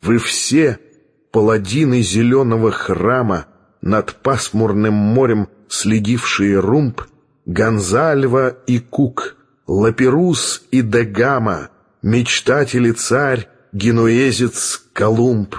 Вы все паладины зеленого храма, над пасмурным морем следившие Румб, Гонзальва и Кук, Лаперус и Дегама, мечтатель и царь, генуэзец Колумб,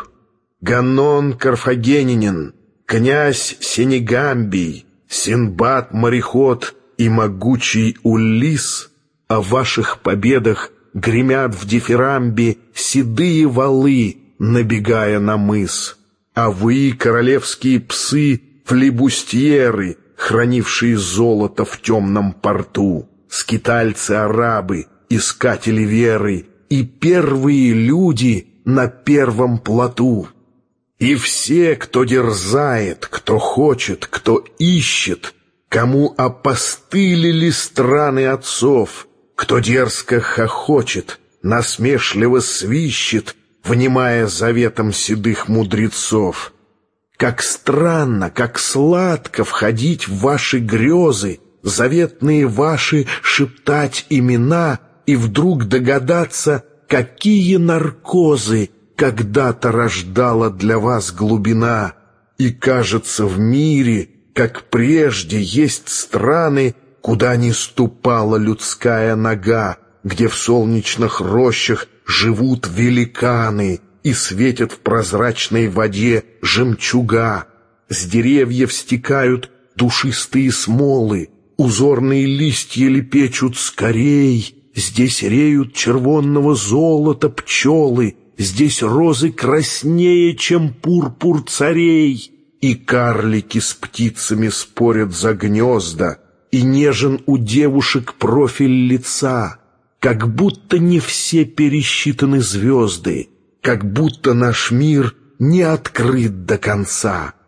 Ганнон Карфагенинин, князь Сенегамбий, Синдбад-мореход и могучий Улисс, о ваших победах гремят в дифирамбе седые валы, набегая на мыс. А вы, королевские псы, флибустьеры, хранившие золото в темном порту, скитальцы-арабы, искатели веры и первые люди на первом плоту. И все, кто дерзает, кто хочет, кто ищет, кому опостылили страны отцов, кто дерзко хохочет, насмешливо свищет, внимая заветам седых мудрецов. Как странно, как сладко входить в ваши грезы, заветные ваши шептать имена и вдруг догадаться, какие наркозы когда-то рождала для вас глубина. И кажется, в мире, как прежде, есть страны, куда не ступала людская нога, где в солнечных рощах живут великаны и светят в прозрачной воде жемчуга. С деревьев стекают душистые смолы, узорные листья лепечут скорей, здесь реют червонного золота пчелы, здесь розы краснее, чем пурпур царей, и карлики с птицами спорят за гнезда, и нежен у девушек профиль лица, как будто не все пересчитаны звезды, как будто наш мир не открыт до конца.